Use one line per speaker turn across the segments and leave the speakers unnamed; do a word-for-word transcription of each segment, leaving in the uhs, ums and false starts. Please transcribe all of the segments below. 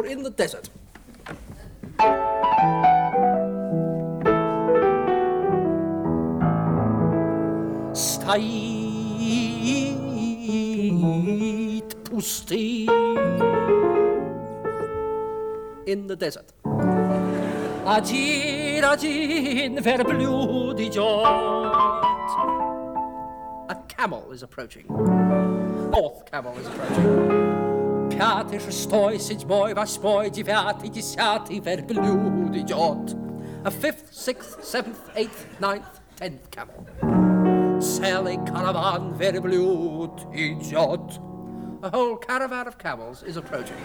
you're in the desert. Stoit pustý in the desert. Adin, adin, verbloedig jord. A camel is approaching. Fourth camel is approaching. Piaty, szesтой, siedmой, восьмой, девятый, десятый, verbloedig jord. A fifth, sixth, seventh, eighth, ninth, tenth camel. Sailing caravan, verbloedig jord. A whole caravan of camels is approaching.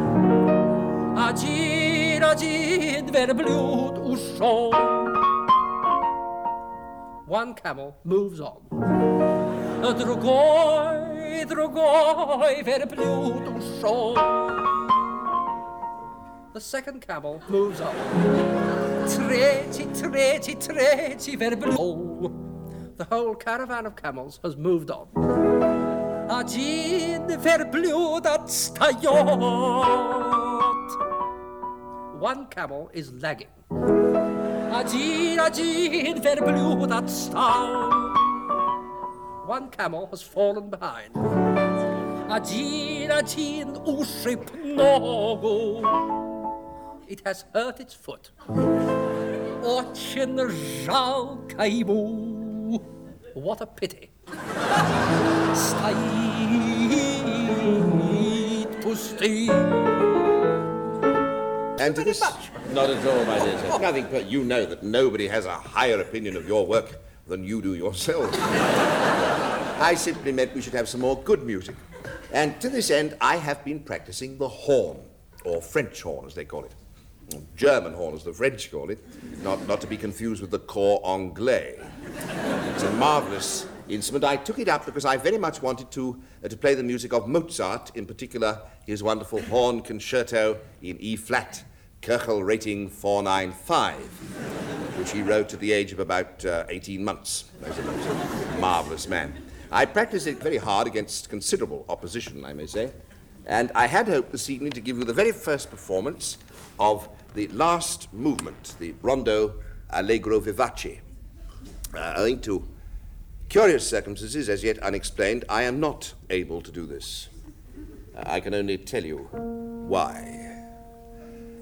Один, один, верблюд ушел. One camel moves on. A другой, другой верблюд ушел. The second camel moves on. Третий, третий, третий верблюд. The whole caravan of camels has moved on. Один верблюд отстает. One camel is lagging. Один, один, верблюд отстал. One camel has fallen behind. Один, один, ушиб ногу. It has hurt its foot. Очень жалко ему. What a pity. Стоит пустый.
And to this,
not at all, my dear sir.
Nothing, but you know that nobody has a higher opinion of your work than you do yourself. I simply meant we should have some more good music. And to this end, I have been practicing the horn, or French horn, as they call it. German horn, as the French call it, not, not to be confused with the cor anglais. It's a marvelous instrument. I took it up because I very much wanted to, uh, to play the music of Mozart, in particular his wonderful horn concerto in E-flat, Köchel rating four ninety-five, which he wrote at the age of about uh, eighteen months. He's a most marvelous man. I practiced it very hard against considerable opposition, I may say, and I had hoped this evening to give you the very first performance of the last movement, the Rondo Allegro Vivace. Uh, owing to curious circumstances, as yet unexplained, I am not able to do this. Uh, I can only tell you why.